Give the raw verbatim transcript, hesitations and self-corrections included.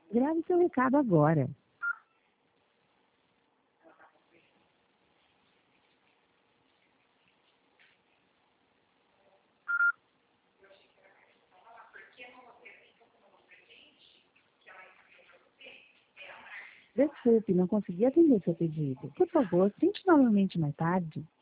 Grave seu recado agora. Desculpe, não consegui atender seu pedido. Por favor, tente novamente mais tarde.